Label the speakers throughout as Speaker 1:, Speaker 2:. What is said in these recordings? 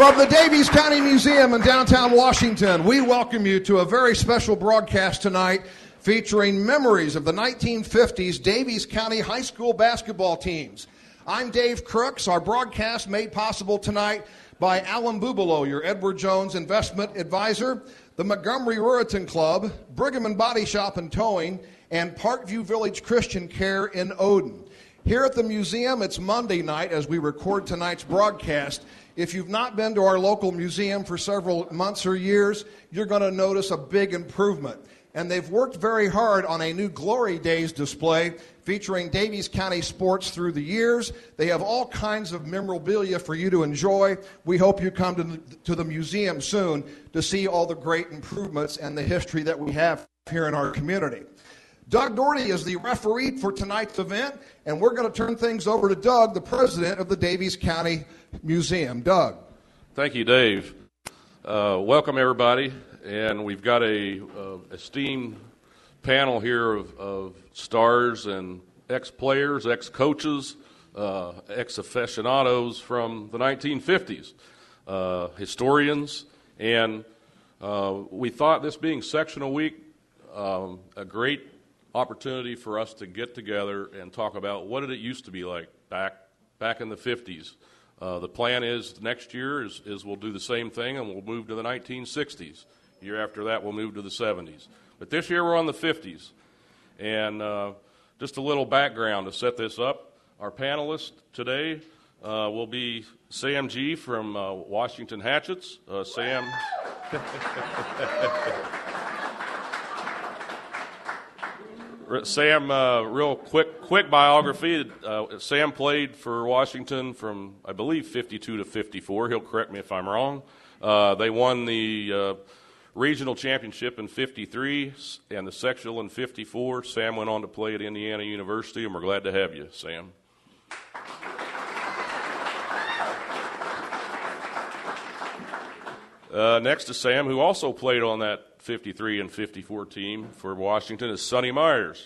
Speaker 1: From the Davies County Museum in downtown Washington, we welcome you to a very special broadcast tonight featuring memories of the 1950s Davies County high school basketball teams. I'm Dave Crooks. Our broadcast made possible tonight by Alan Bubalo, your Edward Jones investment advisor, the Montgomery Ruritan Club, Brigham and Body Shop and Towing, and Parkview Village Christian Care in Odin. Here at the museum, it's Monday night as we record tonight's broadcast. If you've not been to our local museum for several months or years, you're going to notice a big improvement. And they've worked very hard on a new Glory Days display featuring Davies County sports through the years. They have all kinds of memorabilia for you to enjoy. We hope you come to the museum soon to see all the great improvements and the history that we have here in our community. Doug Doherty is the referee for tonight's event, and we're going to turn things over to Doug, the president of the Davies County Museum. Doug.
Speaker 2: Thank you, Dave. Welcome, everybody. And we've got a esteemed panel here of stars and ex-players, ex-coaches, ex-aficionados from the 1950s, historians. And we thought, this being sectional week, a great opportunity for us to get together and talk about what did it used to be like back in the 50s. The plan is next year is we'll do the same thing and we'll move to the 1960s. Year after that, we'll move to the 70s. But this year, we're on the 50s. And just a little background to set this up. Our panelists today will be Sam G. from Washington Hatchets. Sam. Sam, real quick biography. Sam played for Washington from, I believe, 52 to 54. He'll correct me if I'm wrong. They won the regional championship in 53 and the sectional in 54. Sam went on to play at Indiana University, and we're glad to have you, Sam. Next to Sam, who also played on that 53 and 54 team for Washington, is Sonny Myers.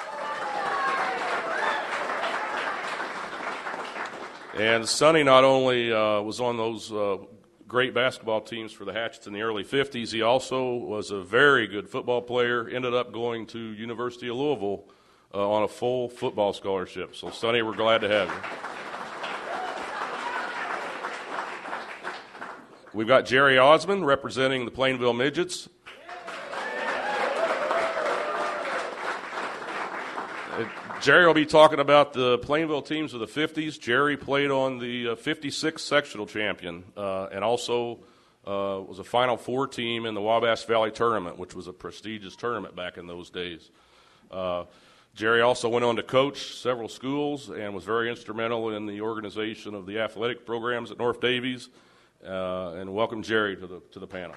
Speaker 2: And Sonny not only was on those great basketball teams for the Hatchets in the early 50s, he also was a very good football player, ended up going to University of Louisville on a full football scholarship. So, Sonny, we're glad to have you. We've got Jerry Osmond representing the Plainville Midgets. Jerry will be talking about the Plainville teams of the 50s. Jerry played on the 56 sectional champion and also was a Final Four team in the Wabash Valley Tournament, which was a prestigious tournament back in those days. Jerry also went on to coach several schools and was very instrumental in the organization of the athletic programs at North Davies. And welcome, Jerry, to the panel.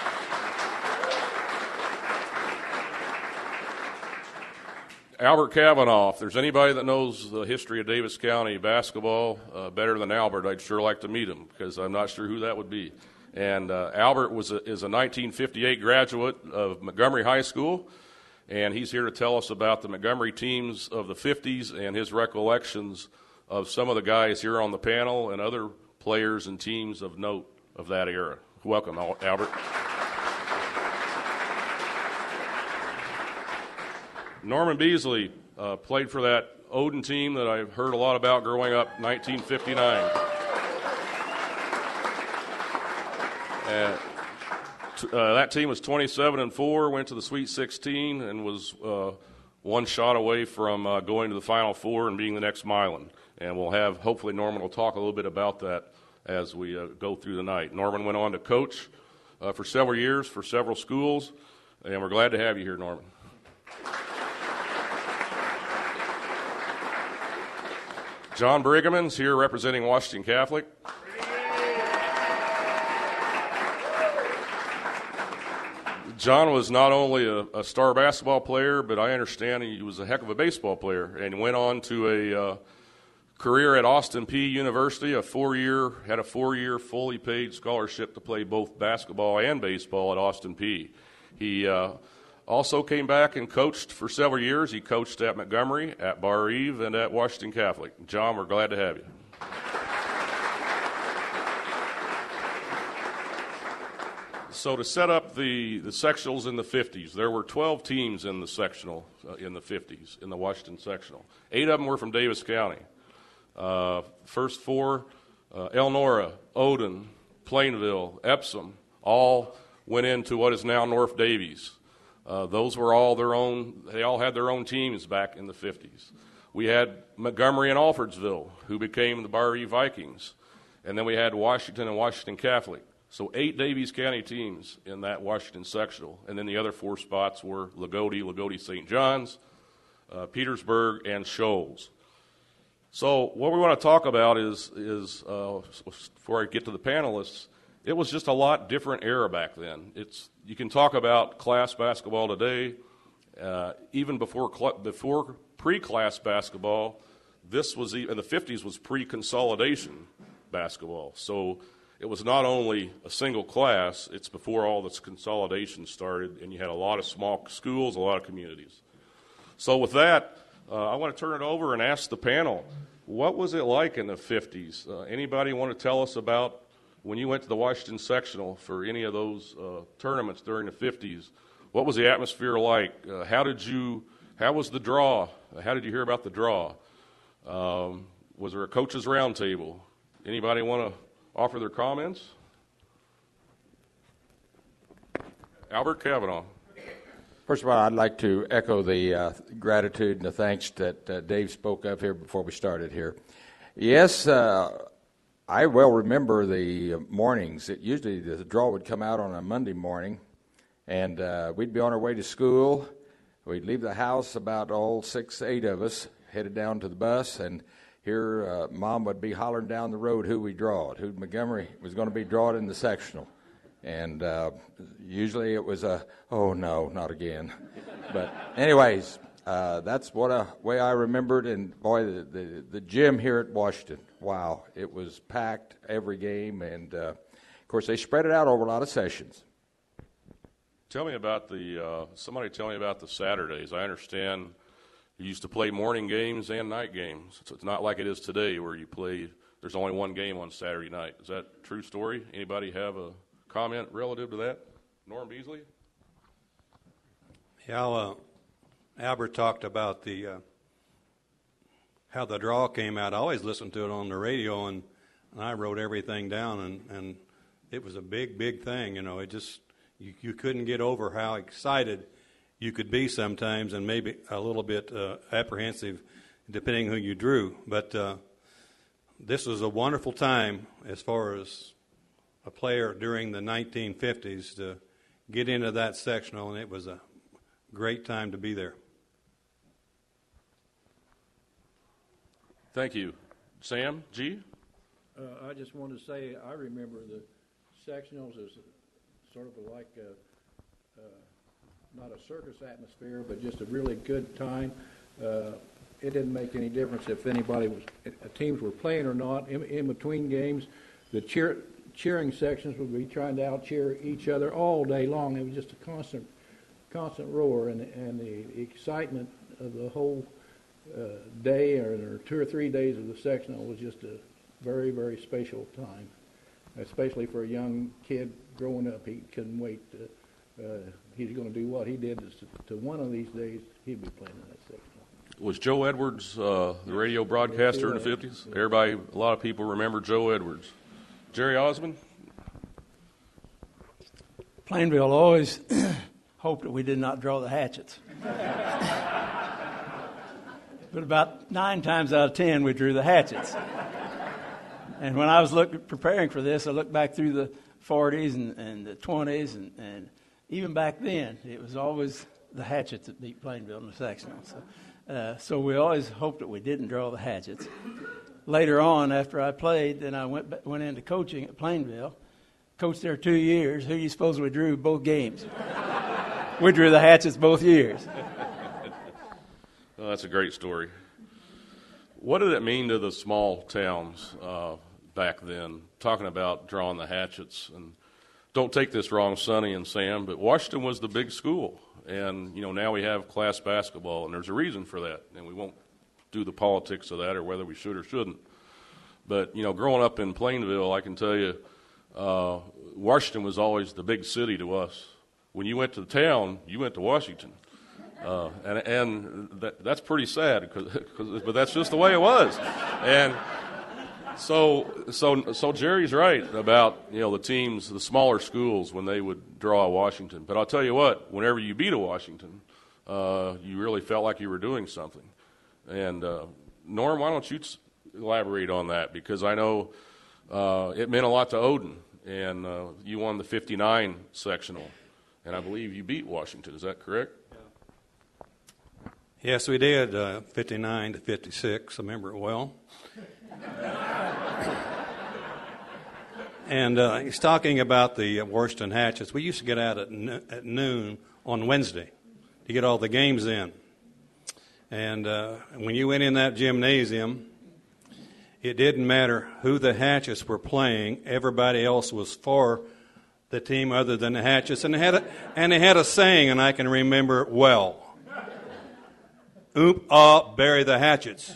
Speaker 2: Albert Kavanaugh. If there's anybody that knows the history of Davis County basketball better than Albert, I'd sure like to meet him because I'm not sure who that would be. And Albert is a 1958 graduate of Montgomery High School, and he's here to tell us about the Montgomery teams of the 50s and his recollections of some of the guys here on the panel and other players and teams of note of that era. Welcome, Albert. Norman Beasley played for that Odin team that I've heard a lot about growing up, 1959. That team was 27-4, went to the Sweet 16, and was one shot away from going to the Final Four and being the next Milan. And we'll have, hopefully, Norman will talk a little bit about that as we go through the night. Norman went on to coach for several years for several schools, and we're glad to have you here, Norman. John Brigham's here representing Washington Catholic. John was not only a star basketball player, but I understand he was a heck of a baseball player and went on to a career at Austin Peay University, had a four-year fully paid scholarship to play both basketball and baseball at Austin Peay. He also came back and coached for several years. He coached at Montgomery, at Bar Eve, and at Washington Catholic. John, we're glad to have you. So to set up the sectionals in the 50s, there were 12 teams in the sectional in the 50s, in the Washington sectional. 8 of them were from Davis County. First 4, Elnora, Odin, Plainville, Epsom, all went into what is now North Davies. Those were all their own, they all had their own teams back in the 50s. We had Montgomery and Alfordsville, who became the Bayou Vikings. And then we had Washington and Washington Catholic. So 8 Davies County teams in that Washington sectional. And then the other 4 spots were Lagodi St. John's, Petersburg, and Shoals. So what we want to talk about is before I get to the panelists, it was just a lot different era back then. You can talk about class basketball today. Even before pre-class basketball, this was in the 50s was pre-consolidation basketball. So it was not only a single class, it's before all this consolidation started, and you had a lot of small schools, a lot of communities. So with that, I want to turn it over and ask the panel, what was it like in the 50s? Anybody want to tell us about when you went to the Washington sectional for any of those tournaments during the 50s? What was the atmosphere like? How was the draw? How did you hear about the draw? Was there a coaches' roundtable? Anybody want to offer their comments? Albert Kavanaugh.
Speaker 3: First of all, I'd like to echo the gratitude and the thanks that Dave spoke of here before we started here. Yes, I well remember the mornings. Usually the draw would come out on a Monday morning, and we'd be on our way to school. We'd leave the house, about all 6, 8 of us, headed down to the bus, and here Mom would be hollering down the road who we drawed, who Montgomery was going to be drawed in the sectional. And usually it was oh no, not again. But anyways, that's what a way I remembered. And boy, the gym here at Washington, wow, it was packed every game. And of course, they spread it out over a lot of sessions.
Speaker 2: Tell me about somebody tell me about the Saturdays. I understand you used to play morning games and night games. So it's not like it is today where there's only one game on Saturday night. Is that a true story? Anybody have a comment relative to that? Norm Beasley?
Speaker 4: Yeah, Albert talked about how the draw came out. I always listened to it on the radio, and I wrote everything down, and it was a big, big thing. It just you couldn't get over how excited you could be sometimes, and maybe a little bit apprehensive, depending who you drew. But this was a wonderful time as far as a player during the 1950s to get into that sectional, and it was a great time to be there.
Speaker 2: Thank you. Sam, G?
Speaker 5: I just wanted to say I remember the sectionals as sort of like not a circus atmosphere, but just a really good time. It didn't make any difference if teams were playing or not. In between games, the cheering sections would be trying to out-cheer each other all day long. It was just a constant roar, and the excitement of the whole day or 2 or 3 days of the sectional was just a very, very special time, especially for a young kid growing up. He couldn't wait. He's going to do what he did to one of these days. He'd be playing in that sectional.
Speaker 2: Was Joe Edwards the radio broadcaster in the 50s? A lot of people remember Joe Edwards. Jerry Osmond?
Speaker 6: Plainville always hoped that we did not draw the hatchets. But about 9 times out of 10, we drew the hatchets. And when I was preparing for this, I looked back through the 40s and the 20s, and even back then, it was always the hatchets that beat Plainville in the sectional. So we always hoped that we didn't draw the hatchets. Later on, after I played, then I went into coaching at Plainville. Coached there 2 years. Who do you suppose we drew both games? We drew the hatchets both years.
Speaker 2: Oh, that's a great story. What did it mean to the small towns back then, talking about drawing the hatchets? And don't take this wrong, Sonny and Sam, but Washington was the big school. And, now we have class basketball, and there's a reason for that. And we won't do the politics of that or whether we should or shouldn't. But, growing up in Plainville, I can tell you Washington was always the big city to us. When you went to the town, you went to Washington. That's pretty sad, but that's just the way it was. And so Jerry's right about the teams, the smaller schools, when they would draw a Washington. But I'll tell you what, whenever you beat a Washington, you really felt like you were doing something. And Norm, why don't you elaborate on that? Because I know it meant a lot to Odin, and you won the 59 sectional, and I believe you beat Washington. Is that correct?
Speaker 4: Yes, we did, 59 to 56. I remember it well. And he's talking about the Washington Hatchets. We used to get out at noon on Wednesday to get all the games in. And when you went in that gymnasium, it didn't matter who the Hatchets were playing. Everybody else was for the team other than the Hatchets. And they had a saying, and I can remember it well. Bury the Hatchets.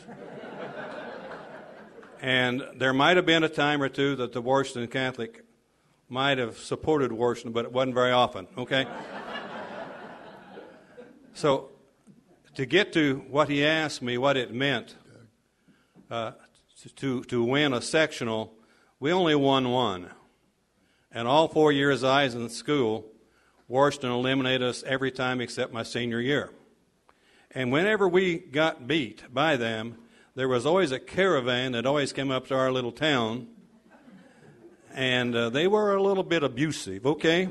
Speaker 4: And there might have been a time or two that the Washington Catholic might have supported Washington, but it wasn't very often, okay? So to get to what he asked me, what it meant to win a sectional, we only won one. And all 4 years I was in school, Washington eliminated us every time except my senior year. And whenever we got beat by them, there was always a caravan that always came up to our little town, and they were a little bit abusive, okay?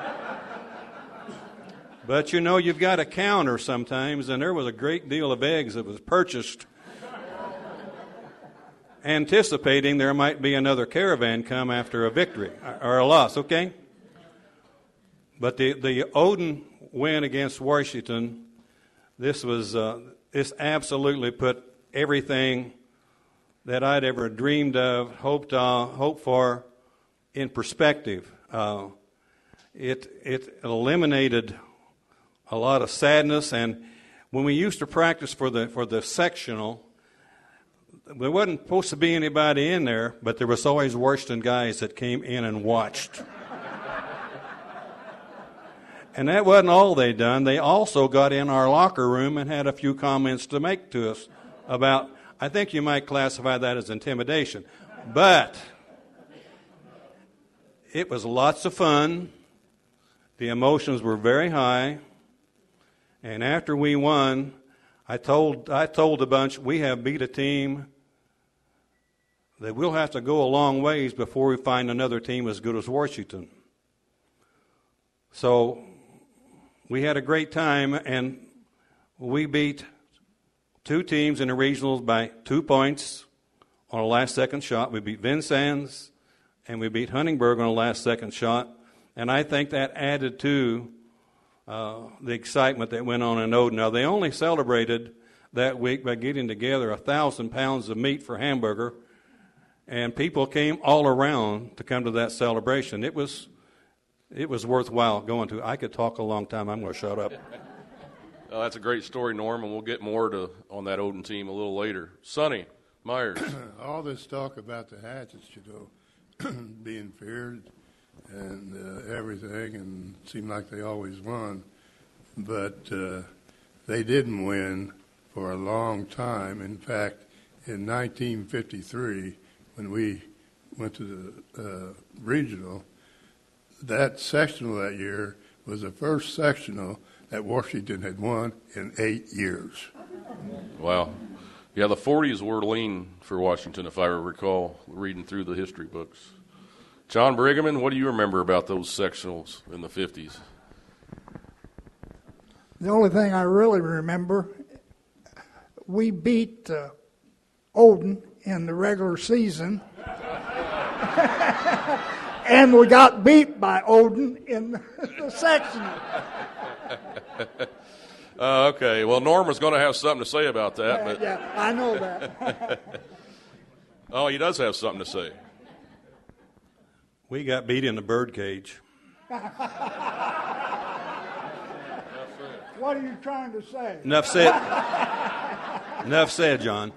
Speaker 4: But you've got a counter sometimes, and there was a great deal of eggs that was purchased anticipating there might be another caravan come after a victory or a loss, okay? But the Odin win against Washington, this absolutely put everything that I'd ever dreamed of, hoped for, in perspective. It eliminated a lot of sadness, and when we used to practice for the sectional, there wasn't supposed to be anybody in there, but there was always Washington guys that came in and watched. And that wasn't all they'd done. They also got in our locker room and had a few comments to make to us about, I think you might classify that as intimidation. But it was lots of fun. The emotions were very high. And after we won, I told the bunch, we have beat a team that we'll have to go a long ways before we find another team as good as Washington. So we had a great time, and we beat two teams in the regionals by 2 points on a last-second shot. We beat Vincennes, and we beat Huntingburg on a last-second shot. And I think that added to the excitement that went on in Odin. Now, they only celebrated that week by getting together 1,000 pounds of meat for hamburger, and people came all around to come to that celebration. It was worthwhile going to. I could talk a long time. I'm going to shut up.
Speaker 2: Oh, that's a great story, Norm, and we'll get more on that Odin team a little later. Sonny Myers.
Speaker 7: All this talk about the Hatchets, being feared and everything, and it seemed like they always won. But they didn't win for a long time. In fact, in 1953, when we went to the regional, that sectional that year was the first sectional that Washington had won in 8 years.
Speaker 2: Wow. Yeah, the 40s were lean for Washington, if I recall reading through the history books. John Brigham, what do you remember about those sectionals in the 50s?
Speaker 8: The only thing I really remember, we beat Odin in the regular season, and we got beat by Odin in the sectional.
Speaker 2: Okay, well, Norm was going to have something to say about that. But
Speaker 8: Yeah, I know that.
Speaker 2: Oh, he does have something to say.
Speaker 4: We got beat in the birdcage.
Speaker 8: What are you trying to say?
Speaker 4: Enough said. Enough said, John.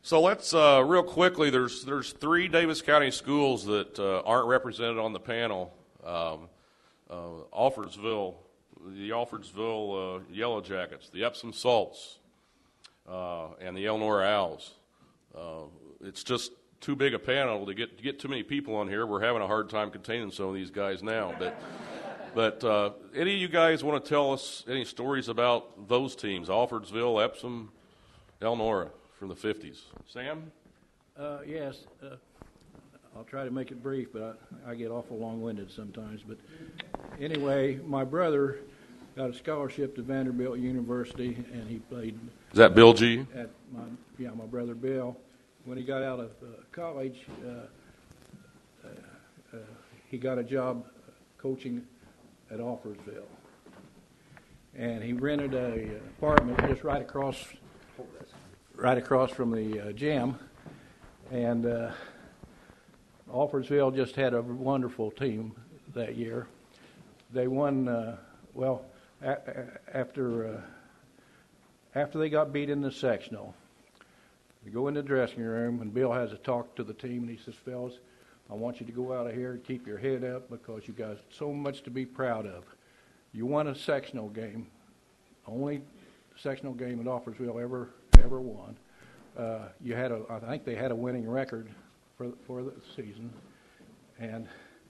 Speaker 2: So let's real quickly. There's 3 Davis County schools that aren't represented on the panel. Alfordsville, the Alfordsville Yellow Jackets, the Epsom Salts, and the Elnora Owls. It's just too big a panel to get too many people on here. We're having a hard time containing some of these guys now. But any of you guys want to tell us any stories about those teams, Alfordsville, Epsom, Elnora, from the 50s? Sam?
Speaker 5: Yes. I'll try to make it brief, but I get awful long-winded sometimes. But anyway, my brother got a scholarship to Vanderbilt University, and he played.
Speaker 2: Is that Bill G?
Speaker 5: My brother Bill. When he got out of college, he got a job coaching at Alfordsville, and he rented a apartment just right across from the gym, and Alfordsville just had a wonderful team that year. They won after they got beat in the sectional. We go in the dressing room, and Bill has a talk to the team, and he says, "Fellas, I want you to go out of here and keep your head up because you got so much to be proud of. You won a sectional game, only sectional game that Alfordsville ever won. I think they had a winning record for the season, and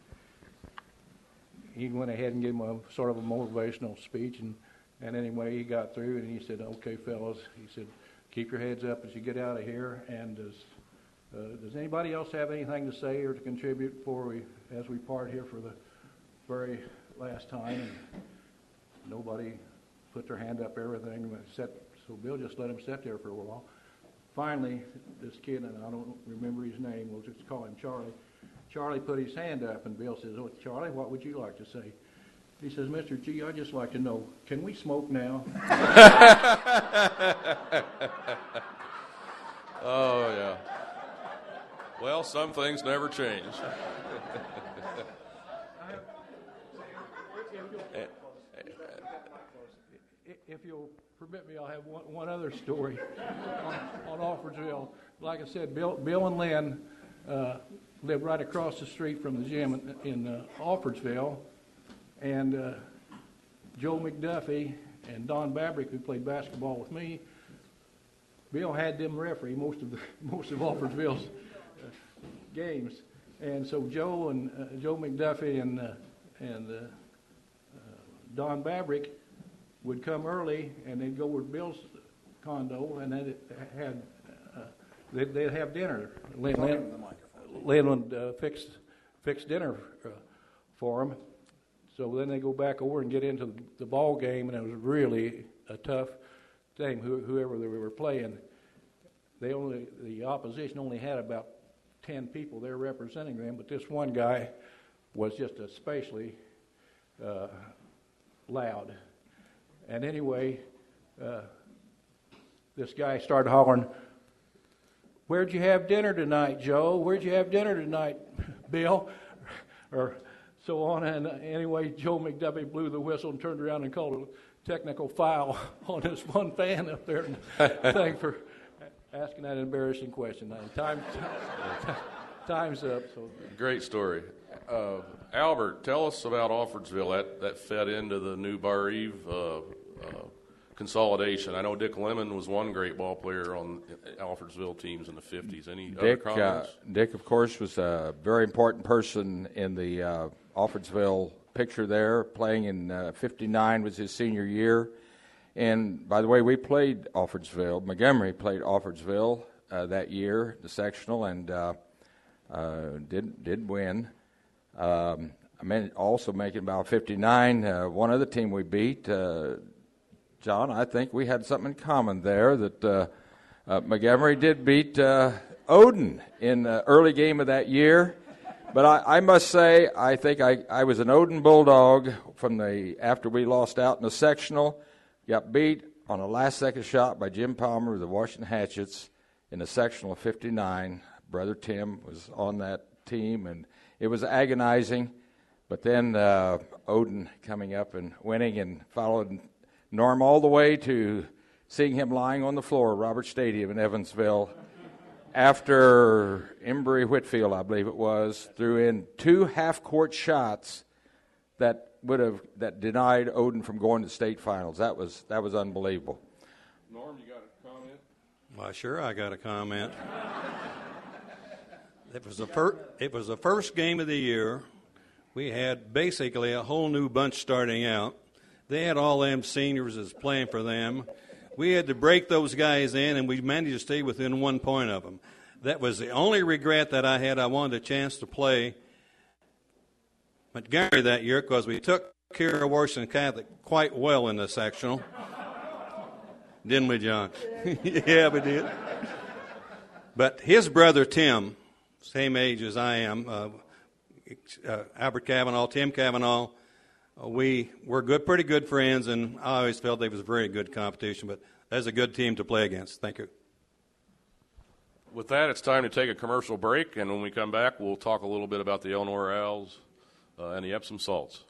Speaker 5: he went ahead and gave them a sort of a motivational speech, and anyway he got through, and he said, "Okay, fellas," he said, "keep your heads up as you get out of here, and does anybody else have anything to say or to contribute as we part here for the very last time?" And nobody put their hand up, everything, so Bill just let him sit there for a while. Finally, this kid, and I don't remember his name, we'll just call him Charlie. Charlie put his hand up, and Bill says, "Oh, Charlie, what would you like to say?" He says, "Mr. G, I'd just like to know, can we smoke now?"
Speaker 2: Oh, yeah. Well, some things never change.
Speaker 5: If you'll permit me, I'll have one other story on Alfordsville. Like I said, Bill and Lynn lived right across the street from the gym in Alfordsville, and Joe McDuffie and Don Babrick, who played basketball with me, Bill had them referee most of Alfordsville's games, and so Joe McDuffie and Don Babrick would come early, and they'd go with Bill's condo, and then they'd have dinner. Lynn would fix dinner for them. So then they go back over and get into the ball game, and it was really a tough thing. Whoever they were playing, the opposition only had about 10 people there representing them, but this one guy was just especially loud. And anyway, this guy started hollering, "Where'd you have dinner tonight, Joe? Where'd you have dinner tonight, Bill?" Or so on. And anyway, Joe McDuffie blew the whistle and turned around and called a technical foul on this one fan up there. Thanks for asking that embarrassing question. Time's up. So.
Speaker 2: Great story. Albert, tell us about Alfordsville. That fed into the new Bar Eve consolidation. I know Dick Lemon was one great ball player on Alfordsville teams in the 50s. Any other comments?
Speaker 3: Dick, of course, was a very important person in the Alfordsville picture there. Playing in 59 was his senior year. And, by the way, we played Alfordsville. Montgomery played Alfordsville that year, the sectional, and did win. Also making about 59. One other team we beat, John, I think we had something in common there, that Montgomery did beat Odin in the early game of that year. But I must say, I think I was an Odin Bulldog after we lost out in the sectional. Got beat on a last-second shot by Jim Palmer of the Washington Hatchets in the sectional of 59. Brother Tim was on that team, and it was agonizing. But then Odin coming up and winning, and followed Norm all the way to seeing him lying on the floor at Robert Stadium in Evansville after Embry Whitfield, I believe it was, threw in 2 half-court shots that denied Odin from going to state finals. That was unbelievable.
Speaker 2: Norm, you got a comment?
Speaker 4: Why, sure, I got a comment. It was the first game of the year. We had basically a whole new bunch starting out. They had all them seniors as playing for them. We had to break those guys in, and we managed to stay within 1 point of them. That was the only regret that I had. I wanted a chance to play Montgomery that year because we took care of Washington Catholic quite well in the sectional. Didn't we, John? Yeah, we did. But his brother, Tim, same age as I am, Albert Cavanaugh, Tim Cavanaugh, we were pretty good friends, and I always felt they was a very good competition, but that's a good team to play against. Thank you.
Speaker 2: With that, it's time to take a commercial break, and when we come back, we'll talk a little bit about the Elnor Owls and the Epsom Salts.